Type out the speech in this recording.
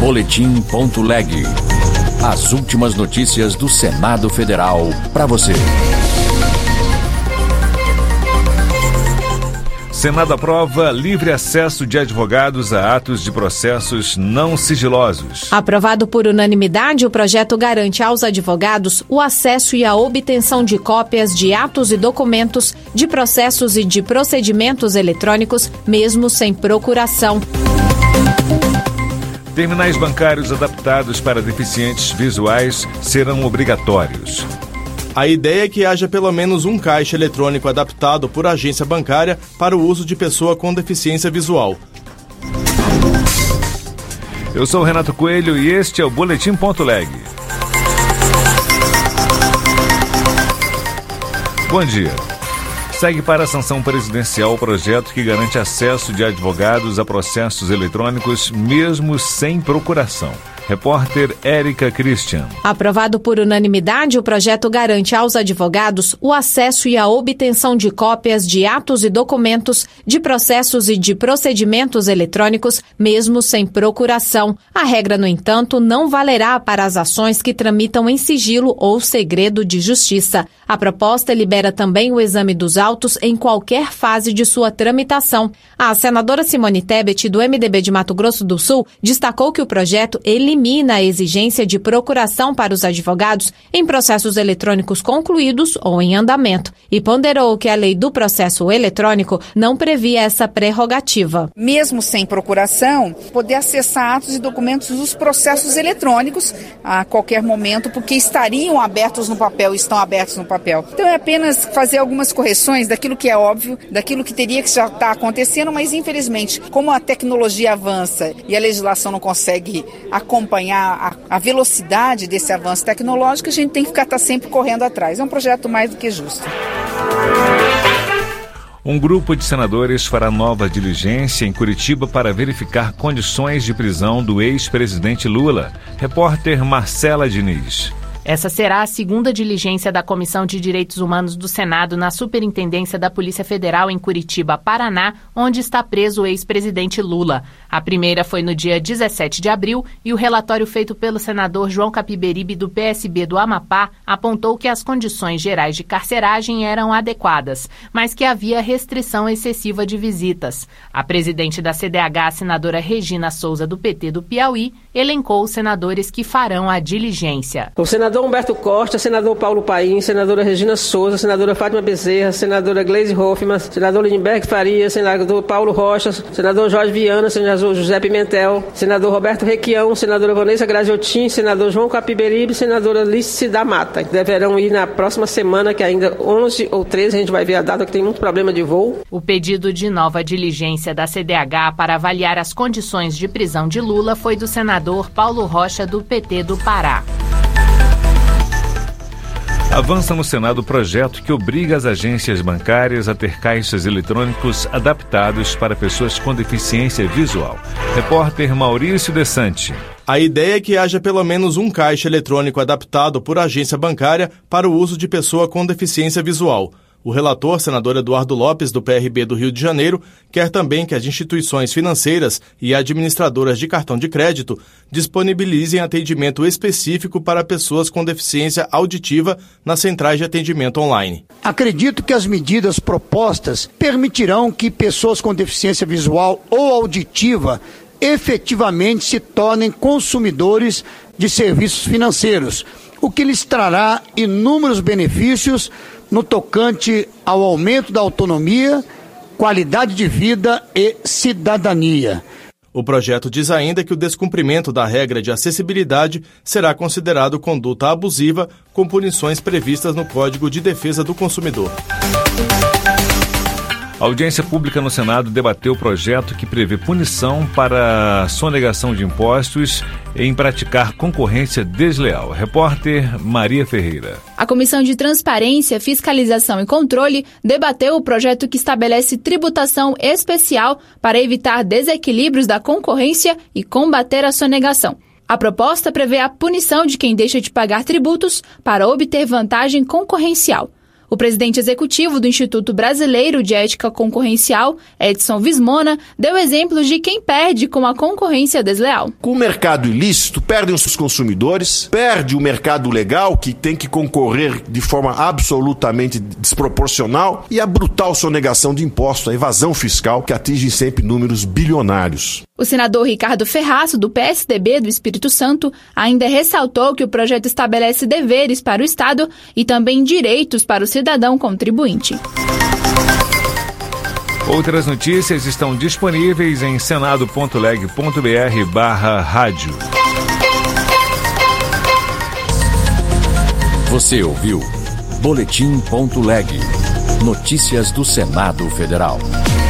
Boletim.leg. As últimas notícias do Senado Federal para você. Senado aprova livre acesso de advogados a atos de processos não sigilosos. Aprovado por unanimidade, o projeto garante aos advogados o acesso e a obtenção de cópias de atos e documentos, de processos e de procedimentos eletrônicos, mesmo sem procuração. Terminais bancários adaptados para deficientes visuais serão obrigatórios. A ideia é que haja pelo menos um caixa eletrônico adaptado por agência bancária para o uso de pessoa com deficiência visual. Eu sou o Renato Coelho e este é o Boletim.leg. Bom dia. Segue para a sanção presidencial o projeto que garante acesso de advogados a processos eletrônicos mesmo sem procuração. Repórter Érica Christian. Aprovado por unanimidade, o projeto garante aos advogados o acesso e a obtenção de cópias de atos e documentos, de processos e de procedimentos eletrônicos, mesmo sem procuração. A regra, no entanto, não valerá para as ações que tramitam em sigilo ou segredo de justiça. A proposta libera também o exame dos autos em qualquer fase de sua tramitação. A senadora Simone Tebet, do MDB de Mato Grosso do Sul, destacou que o projeto elimina a exigência de procuração para os advogados em processos eletrônicos concluídos ou em andamento e ponderou que a lei do processo eletrônico não previa essa prerrogativa. Mesmo sem procuração, poder acessar atos e documentos dos processos eletrônicos a qualquer momento, porque estariam abertos no papel, estão abertos no papel. Então é apenas fazer algumas correções daquilo que é óbvio, daquilo que teria que já estar acontecendo, mas infelizmente, como a tecnologia avança e a legislação não consegue acompanhar a velocidade desse avanço tecnológico, a gente tem que estar sempre correndo atrás. É um projeto mais do que justo. Um grupo de senadores fará nova diligência em Curitiba para verificar condições de prisão do ex-presidente Lula. Repórter Marcela Diniz. Essa será a segunda diligência da Comissão de Direitos Humanos do Senado na Superintendência da Polícia Federal em Curitiba, Paraná, onde está preso o ex-presidente Lula. A primeira foi no dia 17 de abril e o relatório feito pelo senador João Capiberibe, do PSB do Amapá, apontou que as condições gerais de carceragem eram adequadas, mas que havia restrição excessiva de visitas. A presidente da CDH, a senadora Regina Souza, do PT do Piauí, elencou os senadores que farão a diligência. O senador Humberto Costa, senador Paulo Paim, senadora Regina Souza, senadora Fátima Bezerra, senadora Gleisi Hoffmann, senador Lindbergh Faria, senador Paulo Rocha, senador Jorge Viana, senador José Pimentel, senador Roberto Requião, senadora Vanessa Graziotin, senador João Capiberibe, senadora Líce da Mata. Deverão ir na próxima semana, que ainda 11 ou 13, a gente vai ver a data, que tem muito problema de voo. O pedido de nova diligência da CDH para avaliar as condições de prisão de Lula foi do senador Paulo Rocha, do PT do Pará. Avança no Senado o projeto que obriga as agências bancárias a ter caixas eletrônicos adaptados para pessoas com deficiência visual. Repórter Maurício Desante. A ideia é que haja pelo menos um caixa eletrônico adaptado por agência bancária para o uso de pessoa com deficiência visual. O relator, senador Eduardo Lopes, do PRB do Rio de Janeiro, quer também que as instituições financeiras e administradoras de cartão de crédito disponibilizem atendimento específico para pessoas com deficiência auditiva nas centrais de atendimento online. Acredito que as medidas propostas permitirão que pessoas com deficiência visual ou auditiva efetivamente se tornem consumidores de serviços financeiros, o que lhes trará inúmeros benefícios no tocante ao aumento da autonomia, qualidade de vida e cidadania. O projeto diz ainda que o descumprimento da regra de acessibilidade será considerado conduta abusiva, com punições previstas no Código de Defesa do Consumidor. A audiência pública no Senado debateu o projeto que prevê punição para sonegação de impostos em praticar concorrência desleal. Repórter Maria Ferreira. A Comissão de Transparência, Fiscalização e Controle debateu o projeto que estabelece tributação especial para evitar desequilíbrios da concorrência e combater a sonegação. A proposta prevê a punição de quem deixa de pagar tributos para obter vantagem concorrencial. O presidente executivo do Instituto Brasileiro de Ética Concorrencial, Edson Vismona, deu exemplos de quem perde com a concorrência desleal. Com o mercado ilícito, perdem os consumidores, perde o mercado legal, que tem que concorrer de forma absolutamente desproporcional, e a brutal sonegação de impostos, a evasão fiscal, que atinge sempre números bilionários. O senador Ricardo Ferraço, do PSDB do Espírito Santo, ainda ressaltou que o projeto estabelece deveres para o Estado e também direitos para o cidadão contribuinte. Outras notícias estão disponíveis em senado.leg.br/rádio. Você ouviu Boletim.leg. Notícias do Senado Federal.